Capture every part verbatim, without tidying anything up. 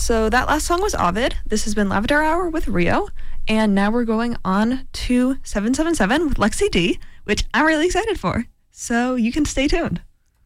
So that last song was Ovid. This has been Lavender Hour with Rio. And now we're going on to seven seven seven with Lexi D, which I'm really excited for. So you can stay tuned.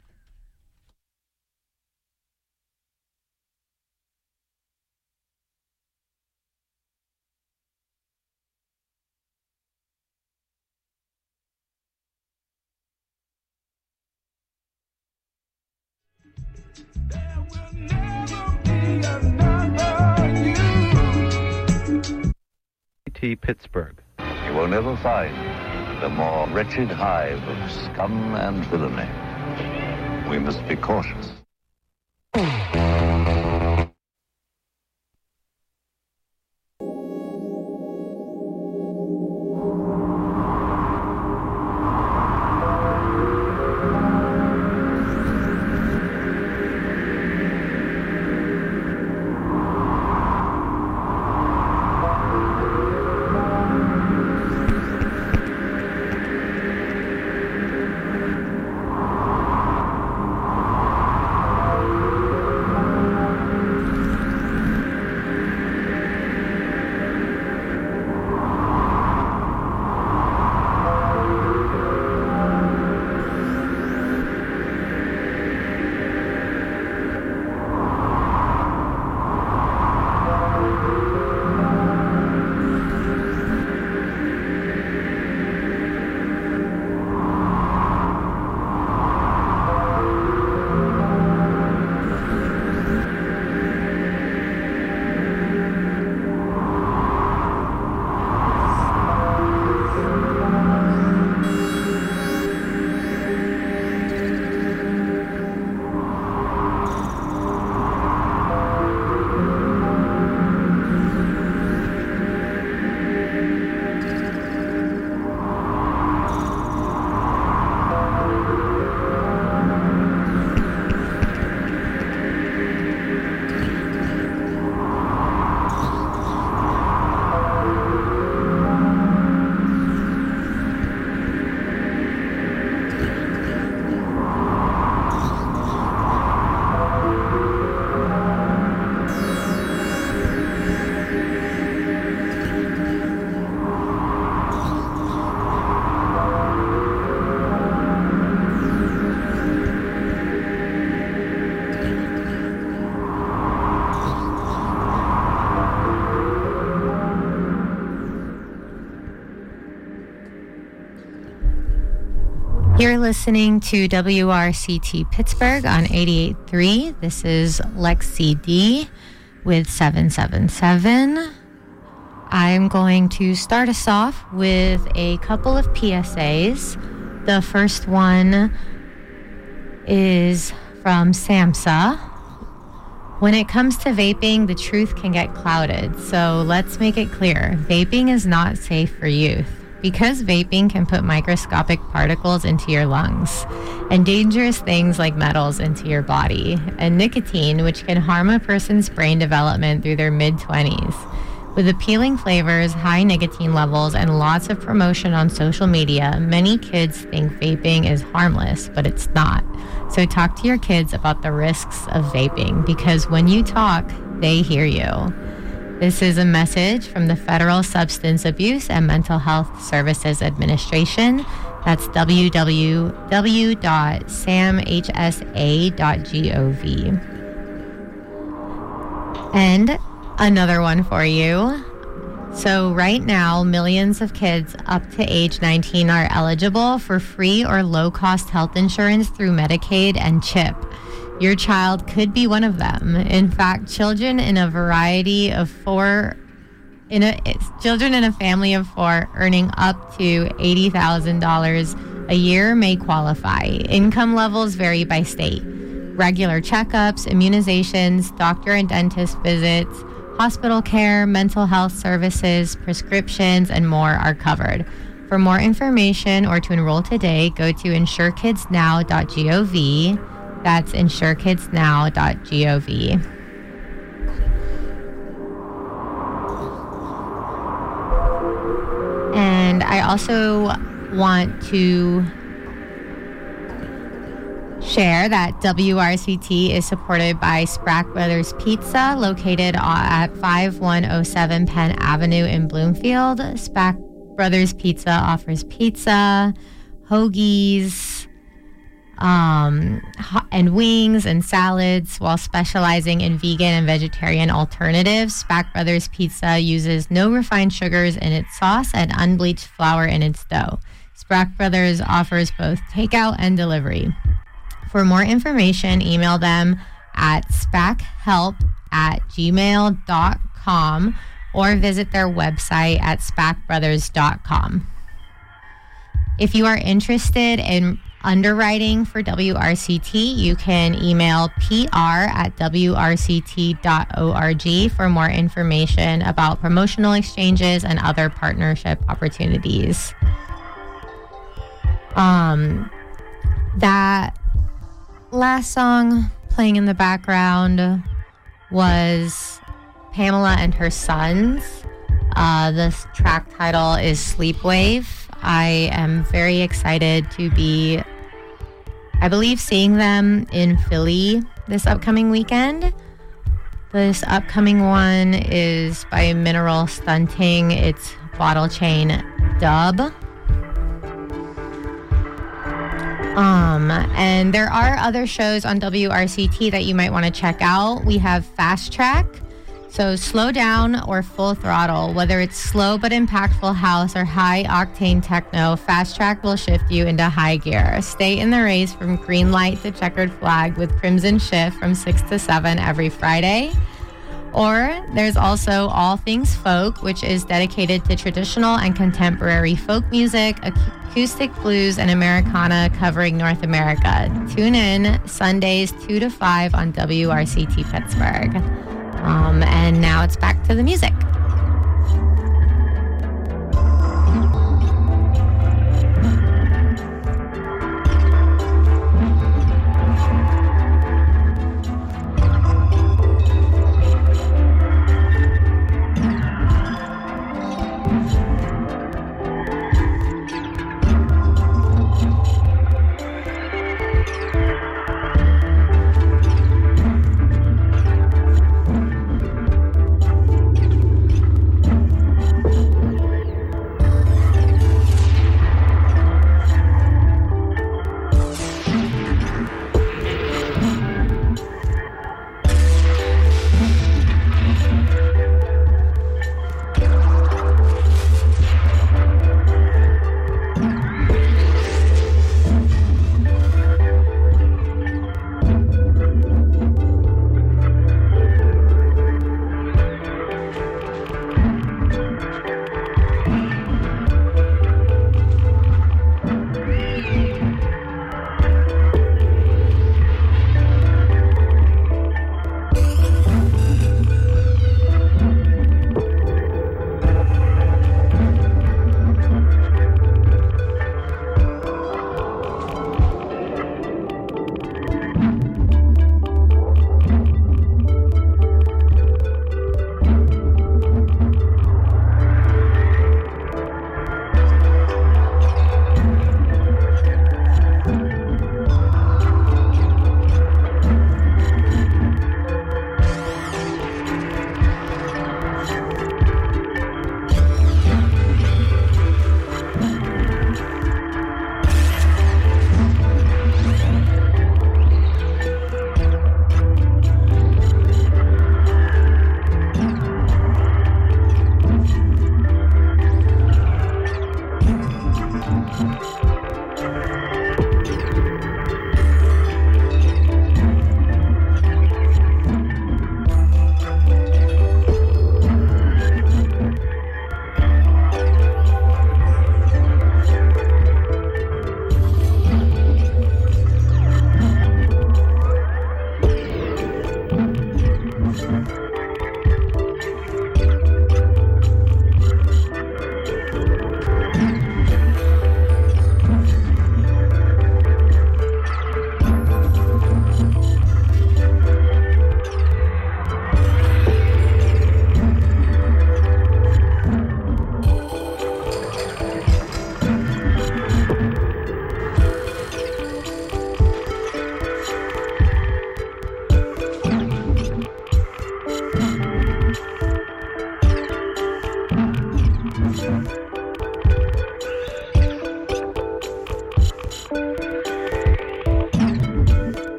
T. Pittsburgh. You will never find a more wretched hive of scum and villainy. We must be cautious. You're listening to W R C T Pittsburgh on eighty-eight point three. This is Lexi D with seven seven seven. I'm going to start us off with a couple of P S As. The first one is from SAMHSA. When it comes to vaping, the truth can get clouded. So let's make it clear. Vaping is not safe for youth. Because vaping can put microscopic particles into your lungs and dangerous things like metals into your body, and nicotine, which can harm a person's brain development through their mid-twenties. With appealing flavors, high nicotine levels, and lots of promotion on social media, many kids think vaping is harmless, but it's not. So talk to your kids about the risks of vaping, because when you talk, they hear you. This is a message from the Federal Substance Abuse and Mental Health Services Administration. That's w w w dot sam h s a dot gov. And another one for you. So right now, millions of kids up to age nineteen are eligible for free or low-cost health insurance through Medicaid and CHIP. Your child could be one of them. In fact, children in a variety of four, in a children in a family of four earning up to eighty thousand dollars a year may qualify. Income levels vary by state. Regular checkups, immunizations, doctor and dentist visits, hospital care, mental health services, prescriptions, and more are covered. For more information or to enroll today, go to insure kids now dot gov. That's insure kids now dot gov. And I also want to share that W R C T is supported by Sprack Brothers Pizza, located at five one oh seven Penn Avenue in Bloomfield. Sprack Brothers Pizza offers pizza, hoagies, um, and wings and salads while specializing in vegan and vegetarian alternatives. Sprack Brothers Pizza uses no refined sugars in its sauce and unbleached flour in its dough. Sprack Brothers offers both takeout and delivery. For more information, email them at spackhelp at gmail dot com or visit their website at spack brothers dot com. If you are interested in underwriting for W R C T, you can email P R at W R C T dot org for more information about promotional exchanges and other partnership opportunities. Um, that last song playing in the background was Pamela and Her Sons. Uh, this track title is Sleepwave. I am very excited to be, I believe, seeing them in Philly this upcoming weekend. This upcoming one is by Mineral Stunting. It's Bottle Chain Dub. Um, and there are other shows on W R C T that you might want to check out. We have Fast Track, so slow down or full throttle. Whether it's slow but impactful house or high octane techno, Fast Track will shift you into high gear. Stay in the race from green light to checkered flag with Crimson Shift from six to seven every Friday. Or there's also All Things Folk, which is dedicated to traditional and contemporary folk music, acoustic blues, and Americana covering North America. Tune in Sundays two to five on W R C T Pittsburgh. Um, and now it's back to the music.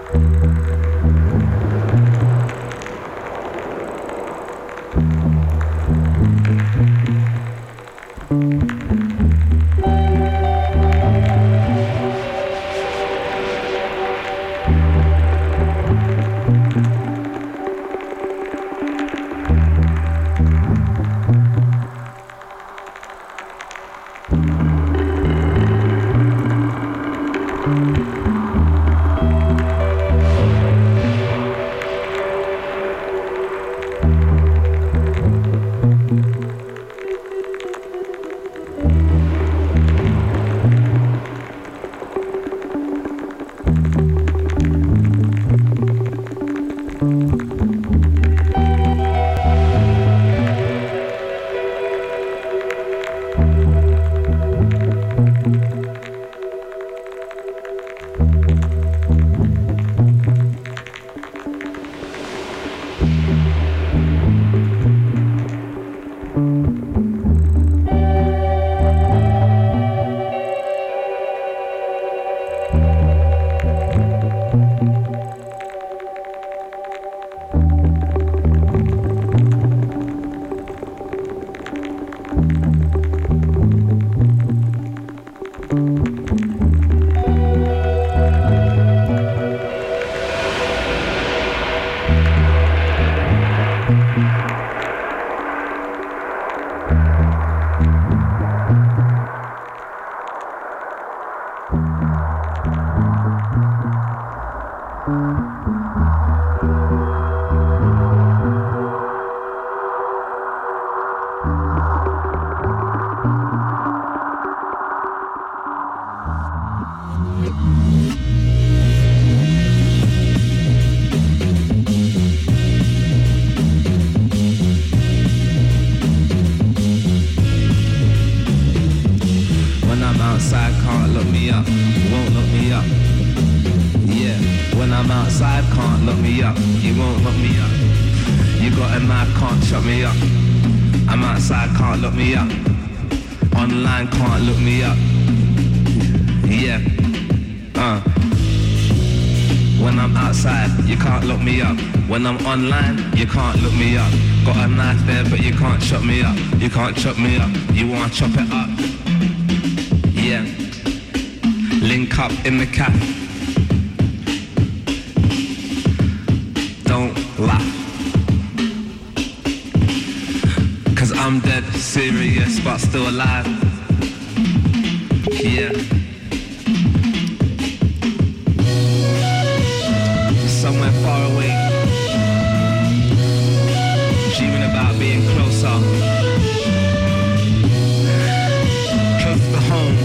When I'm online, you can't look me up. Got a knife there, but you can't chop me up. You can't chop me up. You wanna chop it up? Yeah. Link up in the cafe. Don't laugh. Cause I'm dead serious, but still alive. Yeah. Somewhere far away, dreaming about being closer, close to home.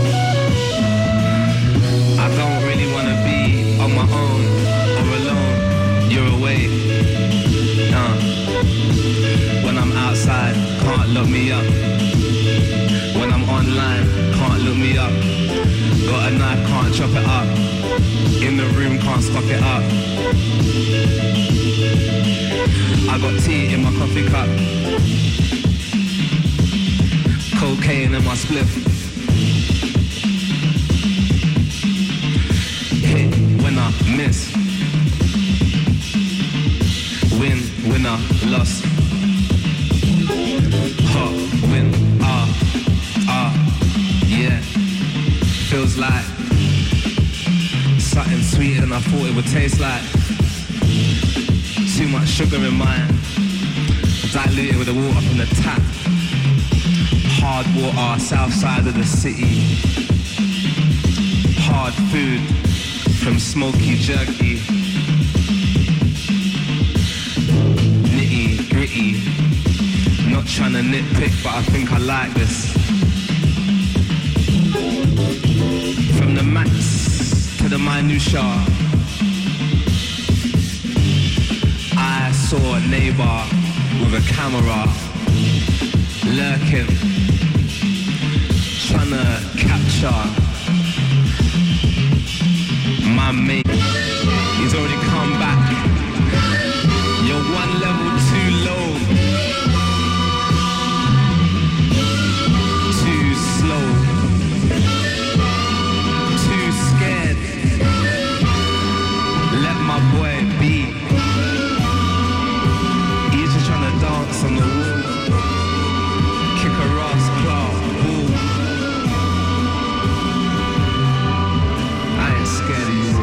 I don't really want to be on my own or alone. You're away. Uh. When I'm outside, can't look me up. When I'm online, can't look me up. Got a knife, can't chop it up. In the room, can't stop it up. I got tea in my coffee cup, cocaine in my spliff. Hit when I miss, win, winner, loss. Hot, win, ah, ah, yeah. Feels like something sweeter than I thought it would taste like. Too much sugar in mine, diluted with the water from the tap. Hard water, south side of the city. Hard food from smoky jerky. Nitty gritty. Not trying to nitpick, but I think I like this. From the max to the minutia. I saw a neighbor with a camera lurking, trying to capture my mate. He's already come back. You're one level too low, too slow, too scared. my boy B. He's just trying to dance on the wall. Kick a Ross, Clark, ball. I ain't scared of you.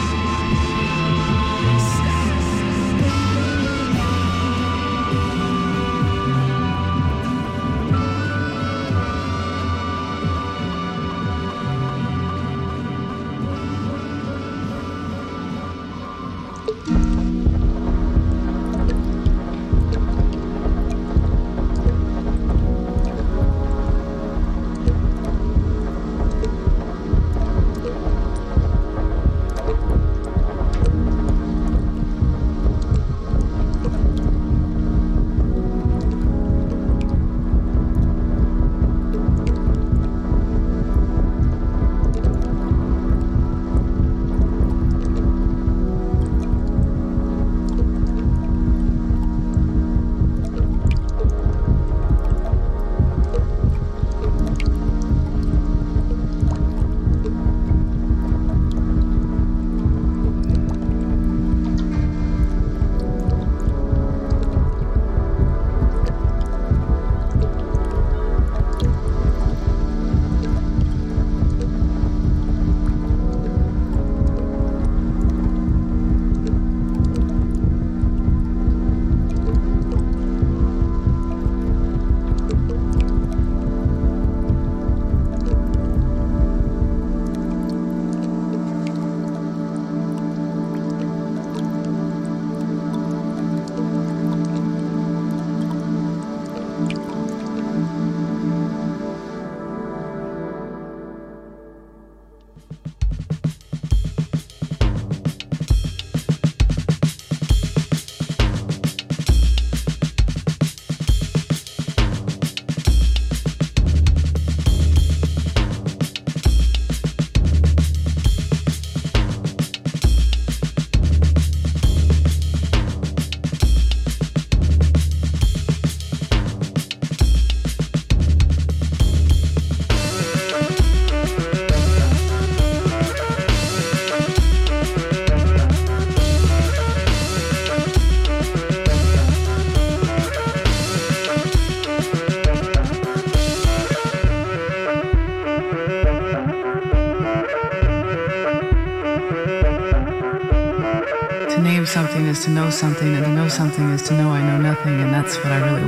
Something is to know something, and to know something is to know I know nothing, and that's what I really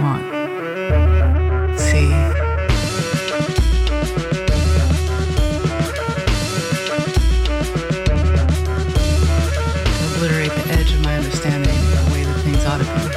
want. See? To obliterate the edge of my understanding, the way that things ought to be.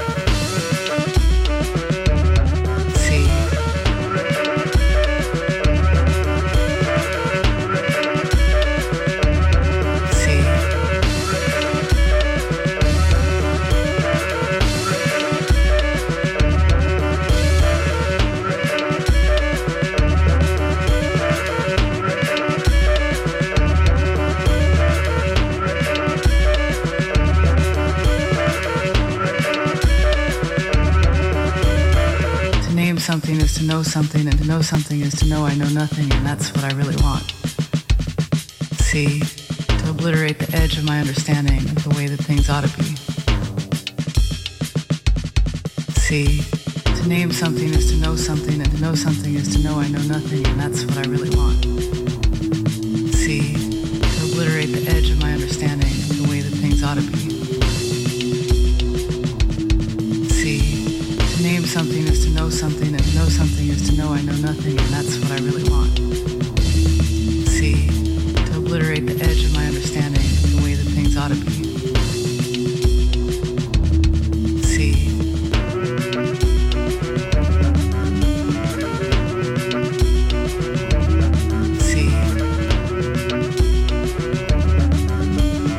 Something is to know something, and to know something is to know I know nothing, and that's what I really want. See, to obliterate the edge of my understanding of the way that things ought to be. See, to name something is to know something, and to know something is to know I know nothing, and that's what I really want. See, to obliterate the edge of my understanding of the way that things ought to be. Something is to know something, and to know something is to know I know nothing, and that's what I really want. See, to obliterate the edge of my understanding of the way that things ought to be. See. See.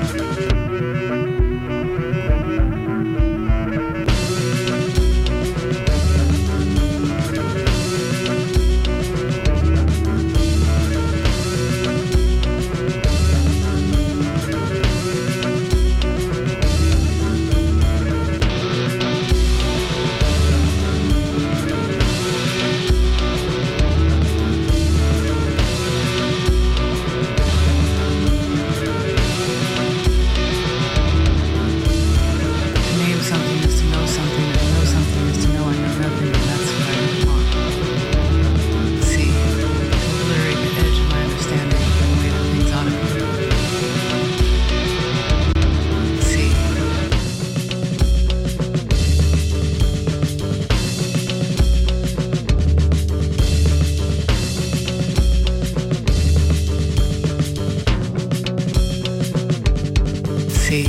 See?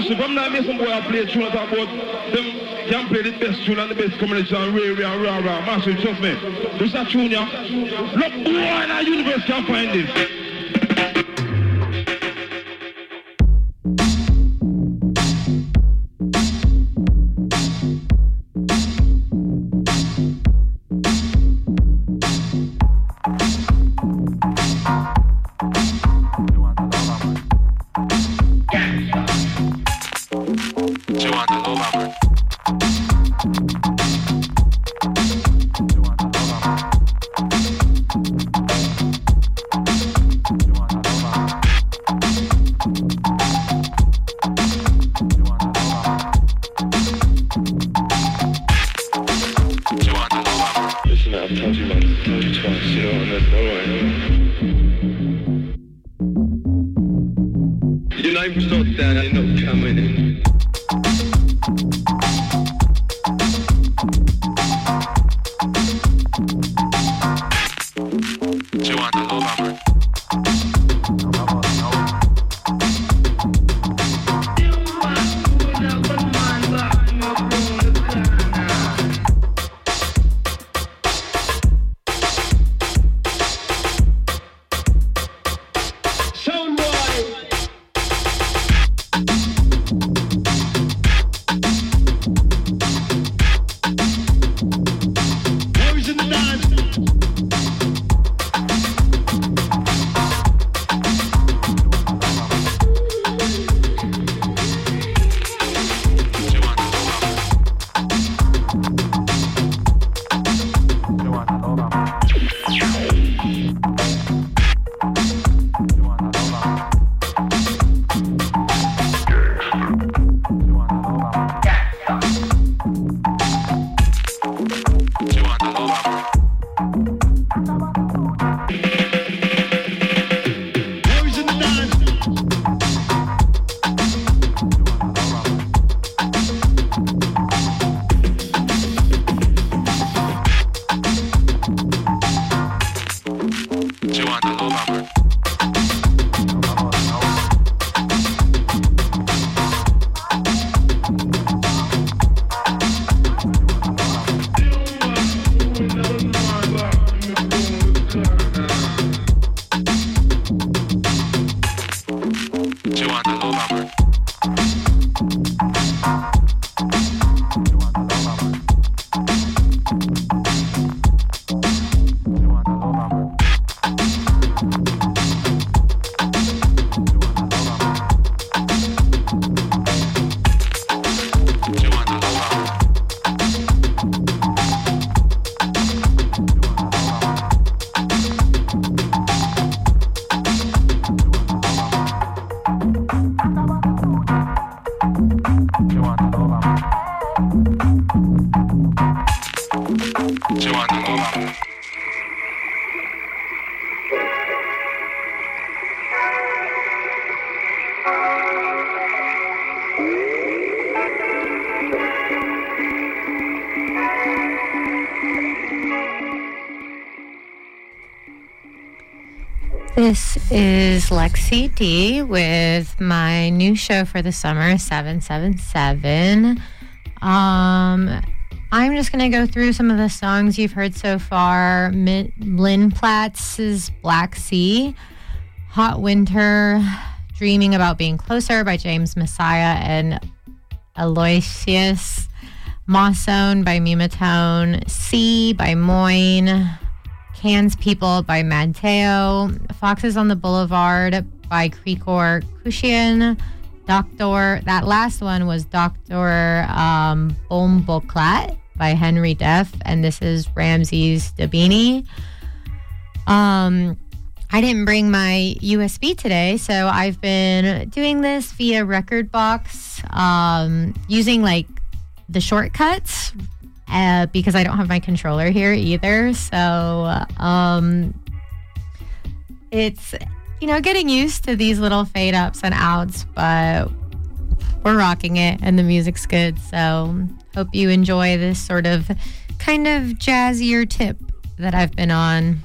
massive. I'm not missing boy I play tune talk about them can play the best tune and the best combination and Ray Ray and rah rah. Massive, trust me. This is a tune, yeah. Look, boy in our universe can find this. This is Lexi D with my new show for the summer, seven seven seven. Um, I'm just going to go through some of the songs you've heard so far. Mi- Lynn Platz's Black Sea, Hot Winter, Dreaming About Being Closer by James Messiah and Aloysius, Mossone by Mumatone, Sea by Moyne, Can's People by Mateo, Foxes on the Boulevard by Krikor Kushian, Doctor, that last one was Doctor um, Bomboklat by Henry Deff, and this is Ramses Dabini. Um, I didn't bring my U S B today, so I've been doing this via Rekordbox, um, using like the shortcuts. Uh, because I don't have my controller here either. So um, it's, you know, getting used to these little fade ups and outs, but we're rocking it and the music's good. So hope you enjoy this sort of kind of jazzier tip that I've been on.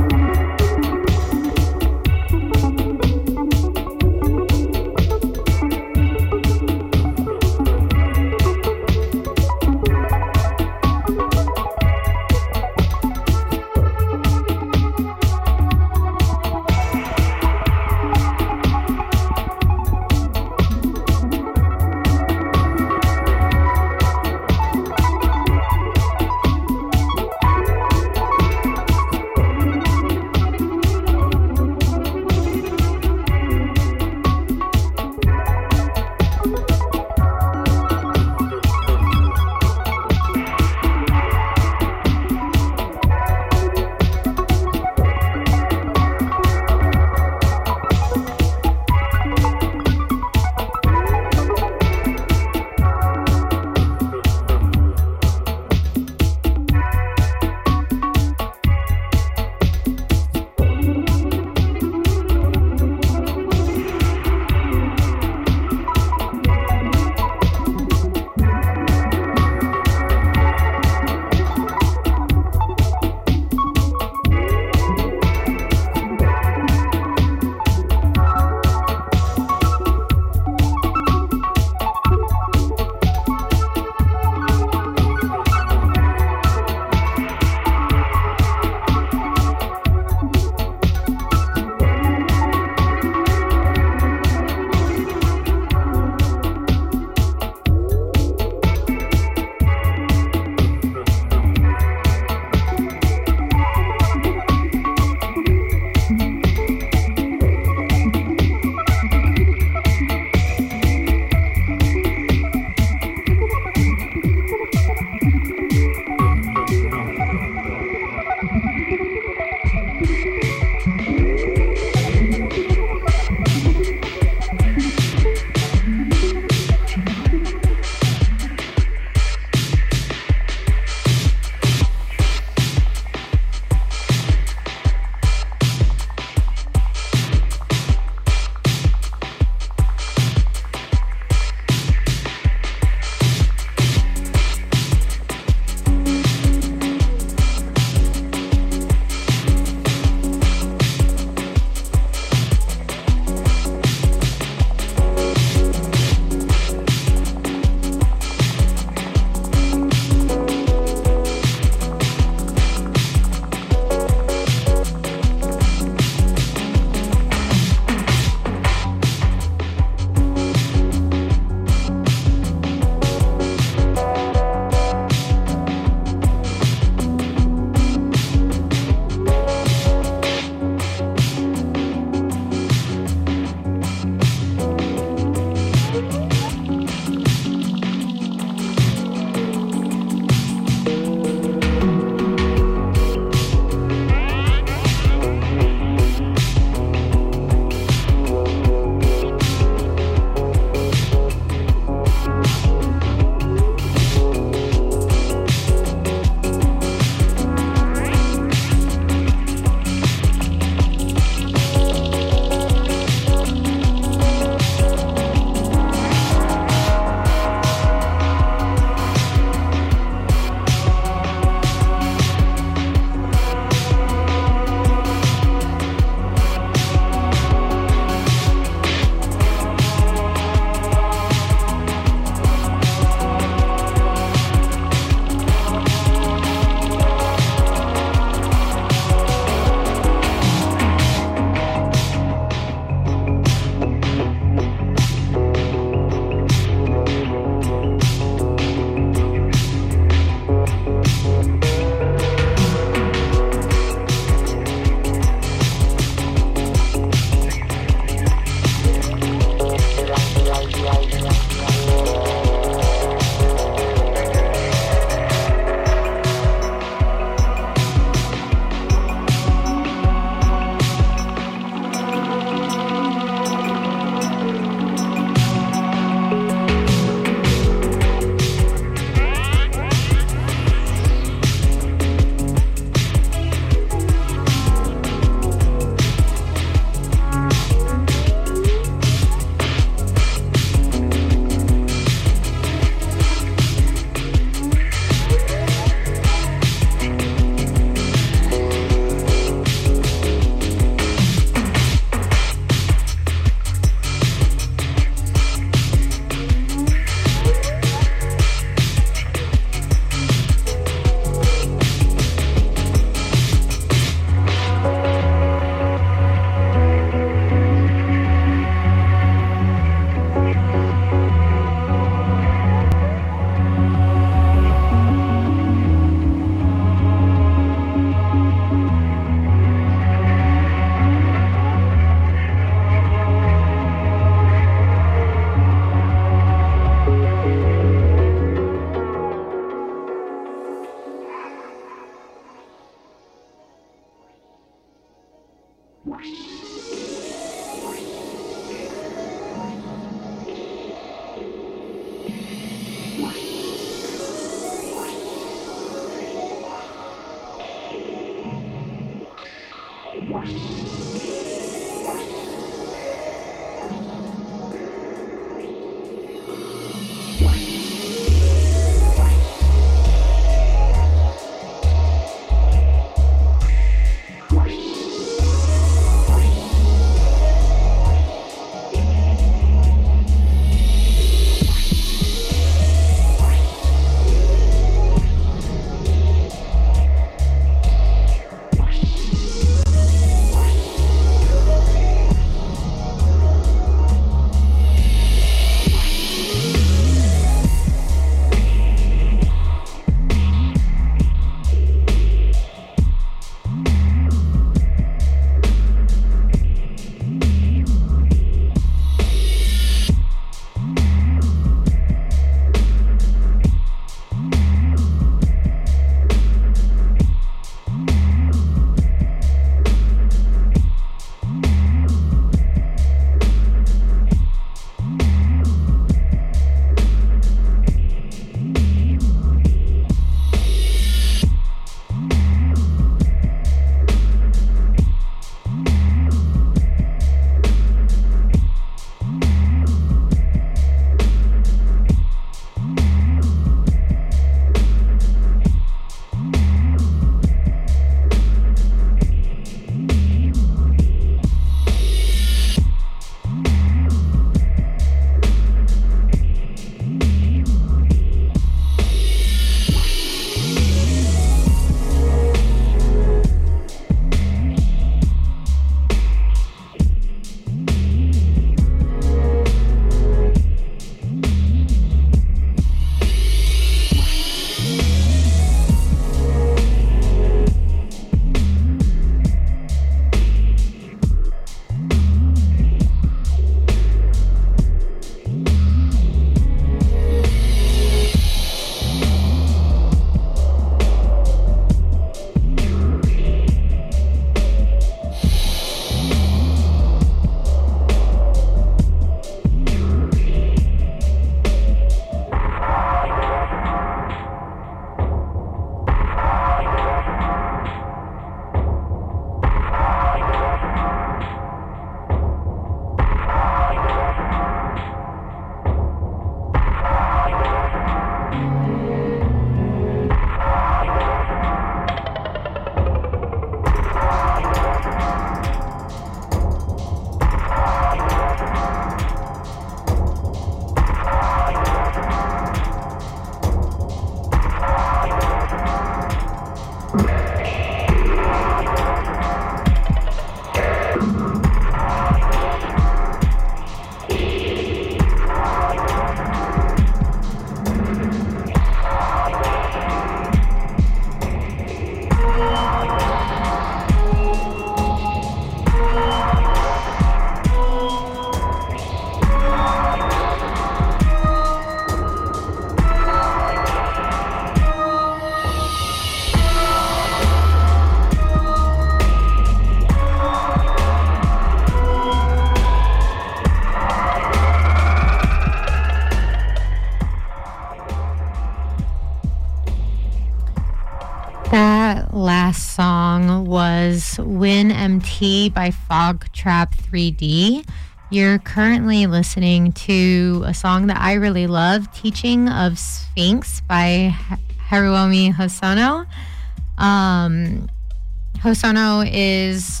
N T by Fogtrap three D. You're currently listening to a song that I really love, Teaching of Sphinx by Haruomi Hosono. Um, Hosono is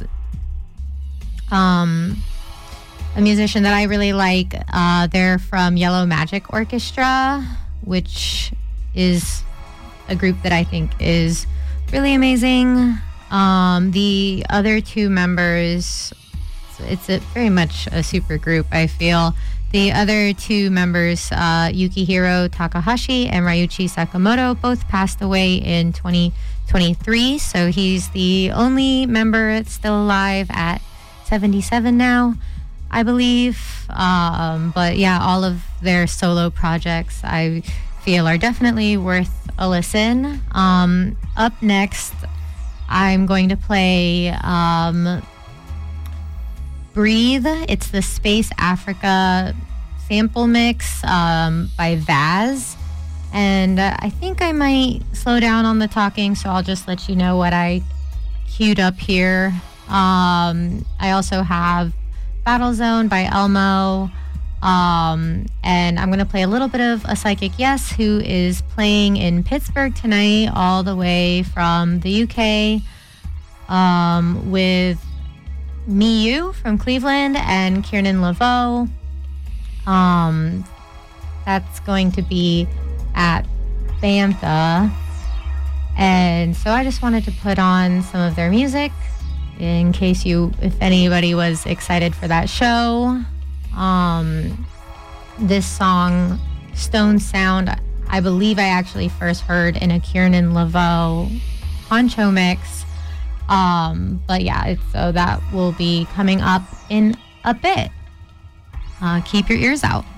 um, a musician that I really like. Uh, they're from Yellow Magic Orchestra, which is a group that I think is really amazing. Um, the other two members, it's a, very much a super group, I feel. The other two members, uh, Yukihiro Takahashi and Ryuichi Sakamoto, both passed away in twenty twenty-three. So he's the only member that's still alive at seventy-seven now, I believe. Um, but yeah, all of their solo projects, I feel, are definitely worth a listen. Um, up next, I'm going to play um, Breathe. It's the Space Africa sample mix um, by Vaz. And uh, I think I might slow down on the talking, so I'll just let you know what I queued up here. Um, I also have Battle Zone by Elmo. Um, and I'm going to play a little bit of A Psychic Yes, who is playing in Pittsburgh tonight, all the way from the U K, um, with Miyu from Cleveland and Kiernan Laveau. Um, that's going to be at Bantha. And so I just wanted to put on some of their music in case you, if anybody was excited for that show. Um, this song, Stone Sound, I believe I actually first heard in a Kiernan Laveau poncho mix. Um, but yeah, it's, so that will be coming up in a bit. Uh, keep your ears out.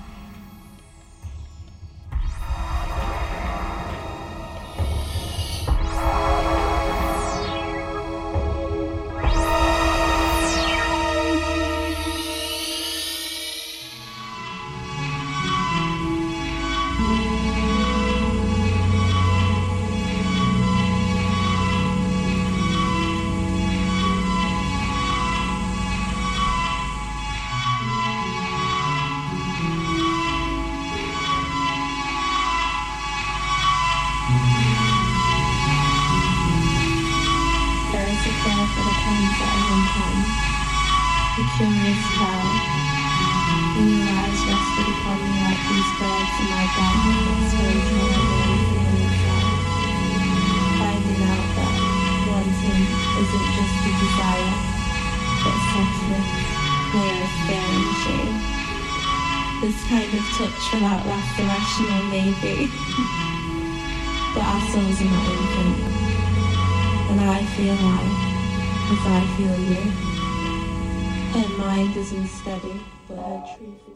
Without last irrational maybe, but our souls are not infinite, and I feel life as I feel you. Her mind is unsteady, but her truth is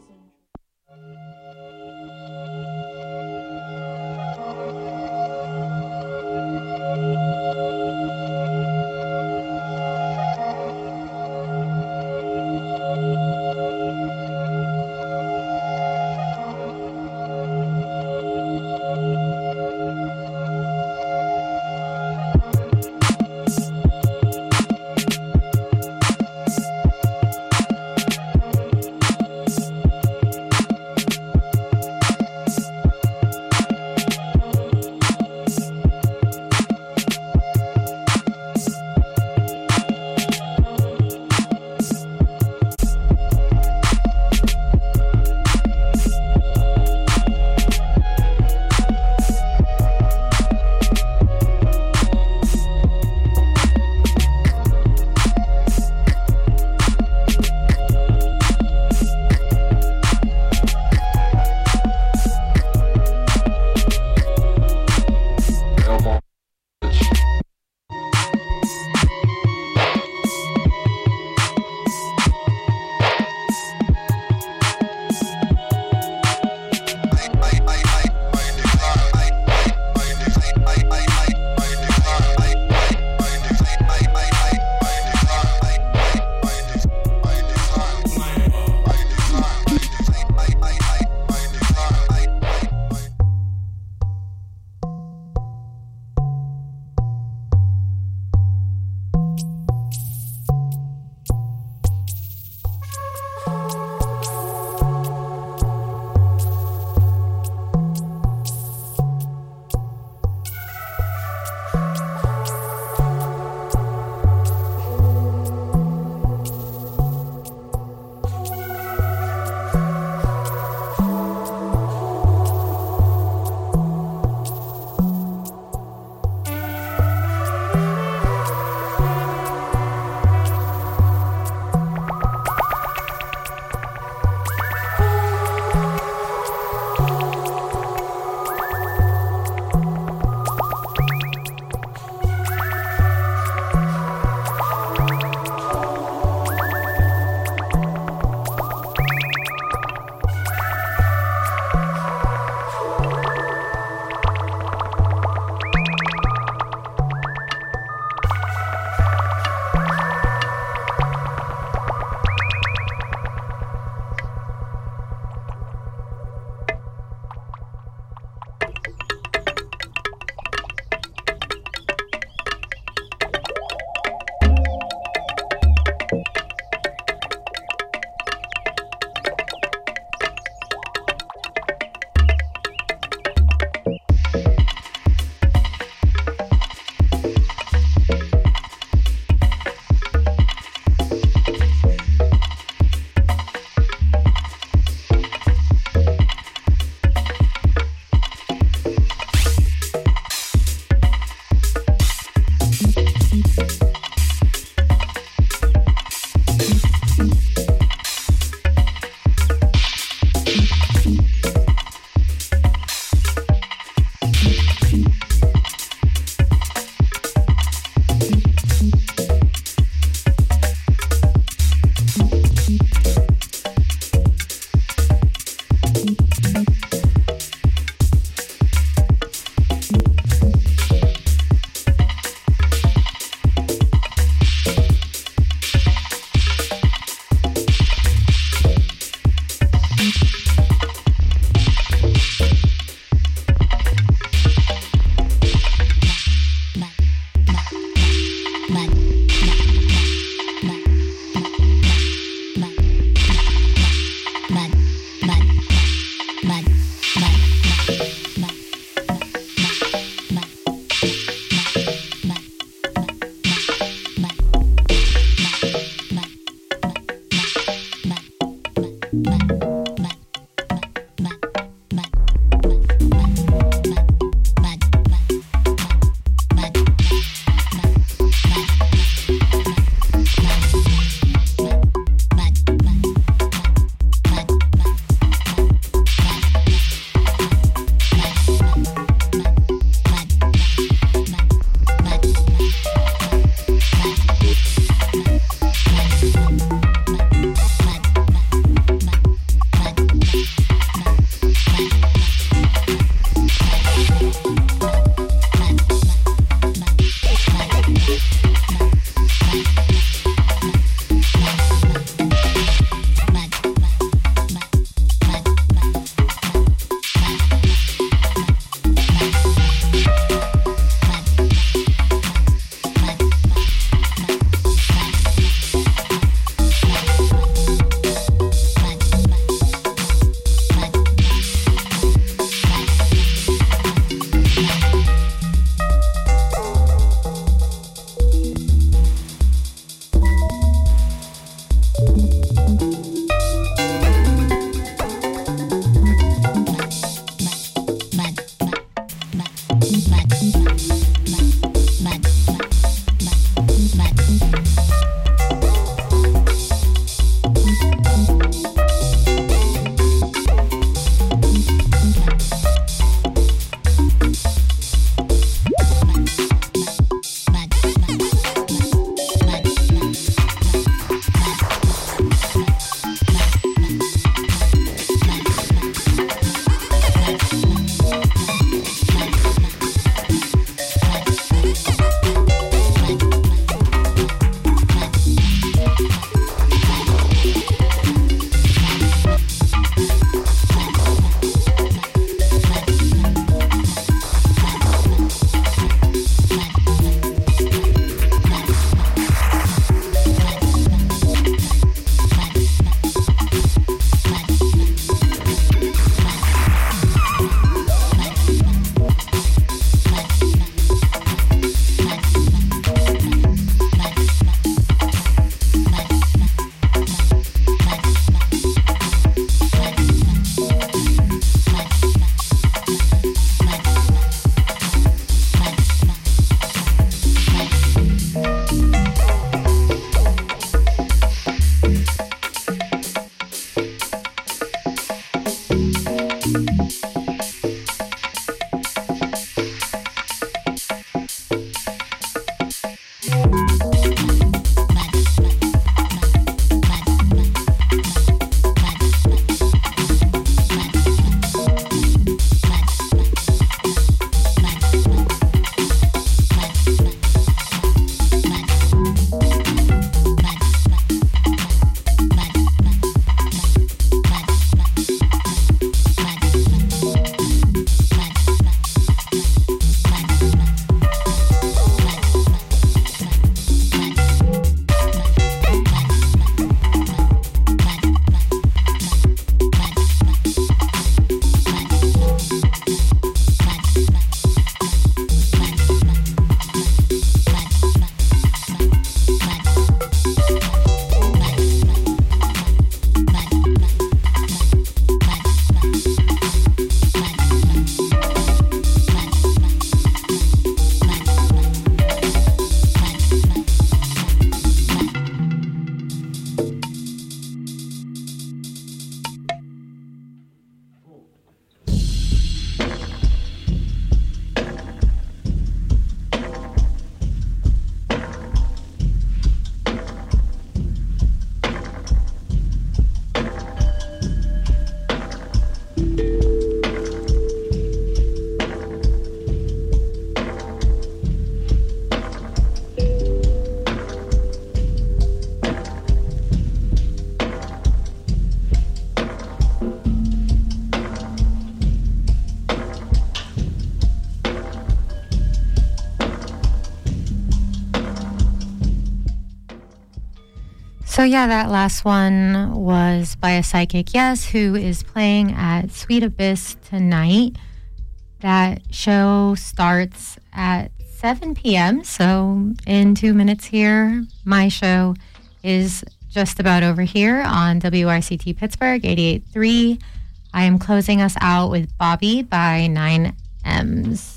So yeah, that last one was by a psychic, yes, who is playing at Sweet Abyss tonight. That show starts at seven p.m., so in two minutes here, my show is just about over here on W R C T Pittsburgh eighty-eight point three. I am closing us out with Bobby by nine M's.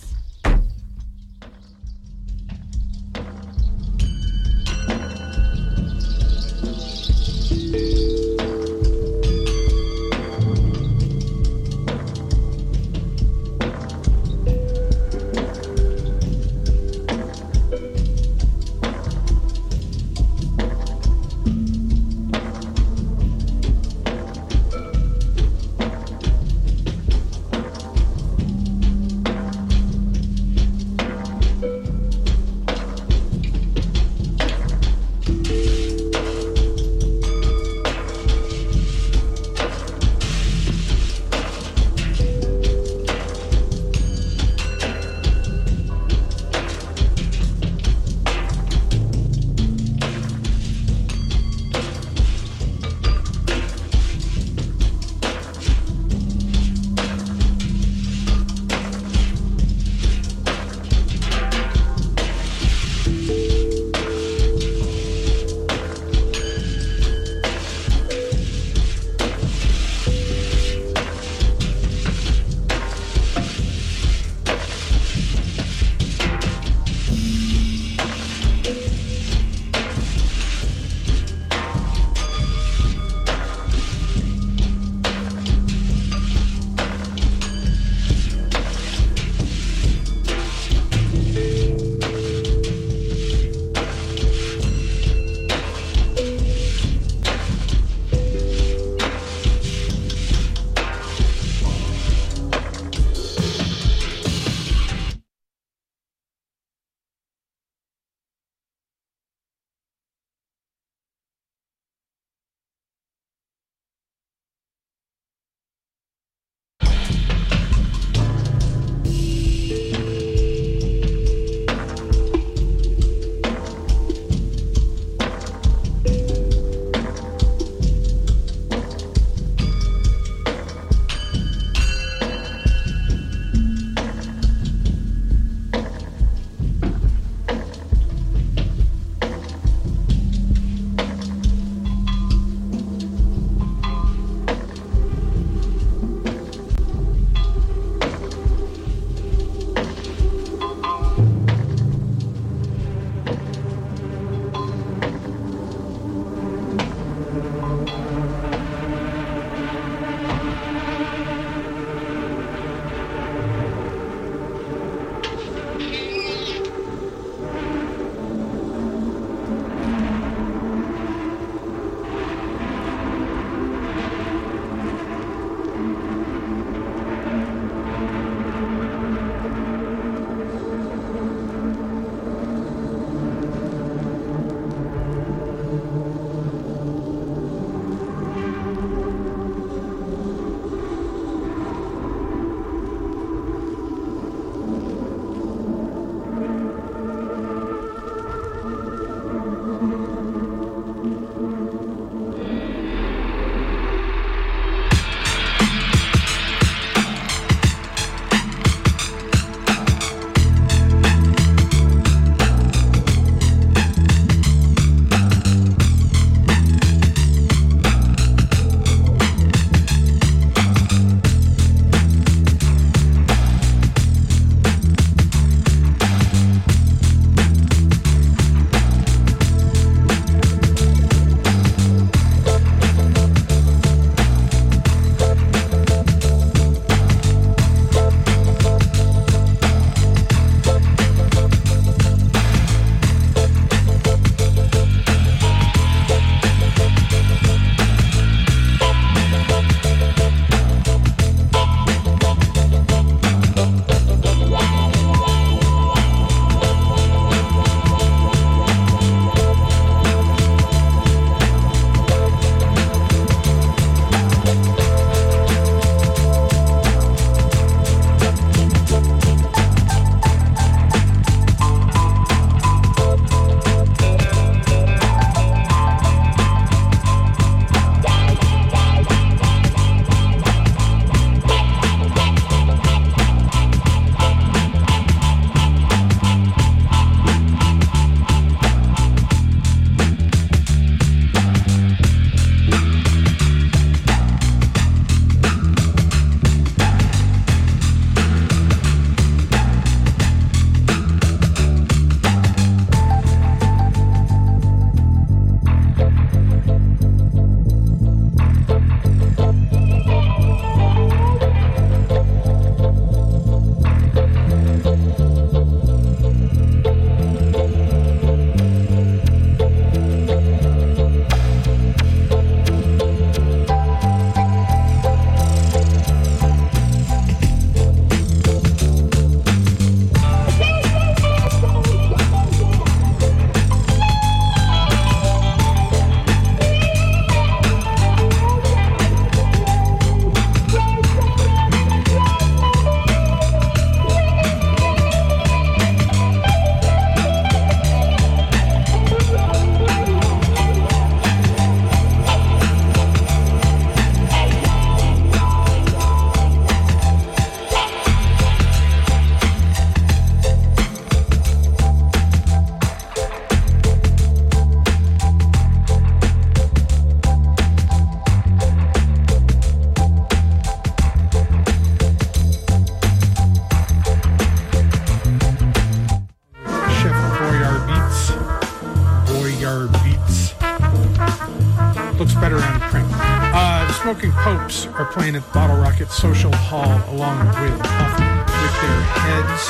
Hopes are playing at Bottle Rocket Social Hall along with Off With Their Heads.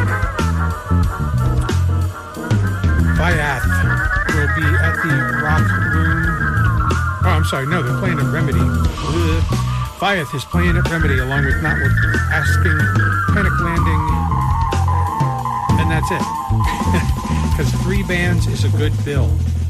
Viath will be at the Rock Room. Oh, I'm sorry. No, they're playing at Remedy. Ugh. Viath is playing at Remedy along with Not Worth Asking, Panic Landing, and that's it. Because three bands is a good bill.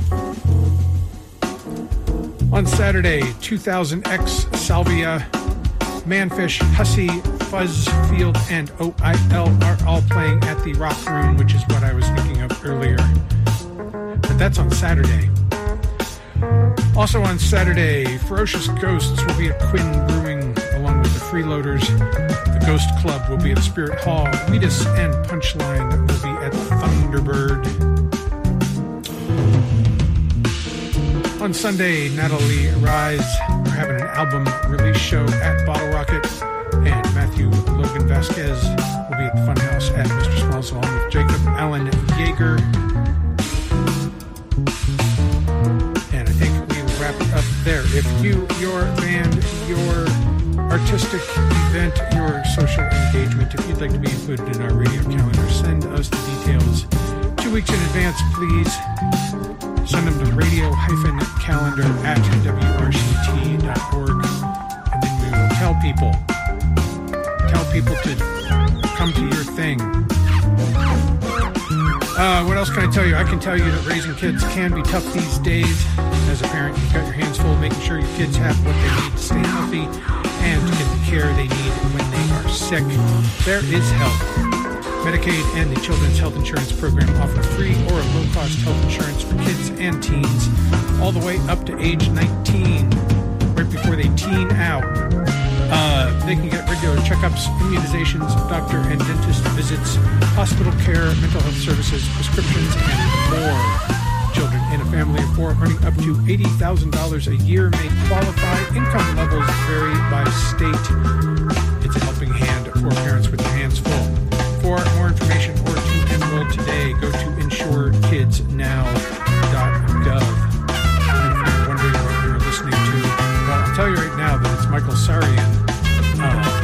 On Saturday, two thousand X, Salvia, Manfish, Hussey, Fuzzfield, and O I L are all playing at the Rock Room, which is what I was thinking of earlier. But that's on Saturday. Also on Saturday, Ferocious Ghosts will be at Quinn Brewing along with the Freeloaders. The Ghost Club will be at Spirit Hall. Wheatus and Punchline will be at Thunderbird. On Sunday, Natalie Rise are having an album release show at Bottle Rocket, and Matthew Logan Vasquez will be at the Funhouse at Mister Smalls along with Jacob Allen Yeager. And I think we will wrap it up there. If you, your band, your artistic event, your social engagement, if you'd like to be included in our radio calendar, send us the details two weeks in advance, please. Send them to radio-calendar at W R C T dot org, and then we will tell people, tell people to come to your thing. Uh, what else can I tell you? I can tell you that raising kids can be tough these days. As a parent, you've got your hands full making sure your kids have what they need to stay healthy and to get the care they need when they are sick. There is help. Medicaid and the Children's Health Insurance Program offer free or low-cost health insurance for kids and teens all the way up to age nineteen, right before they teen out. Uh, they can get regular checkups, immunizations, doctor and dentist visits, hospital care, mental health services, prescriptions, and more. Children in a family of four earning up to eighty thousand dollars a year may qualify. Income levels vary by state. It's a helping hand for parents with their hands full. For more information or to enroll today, go to insure kids now dot gov. And if you're wondering what you're listening to, well, I'll tell you right now that it's Michael Sarian. Uh,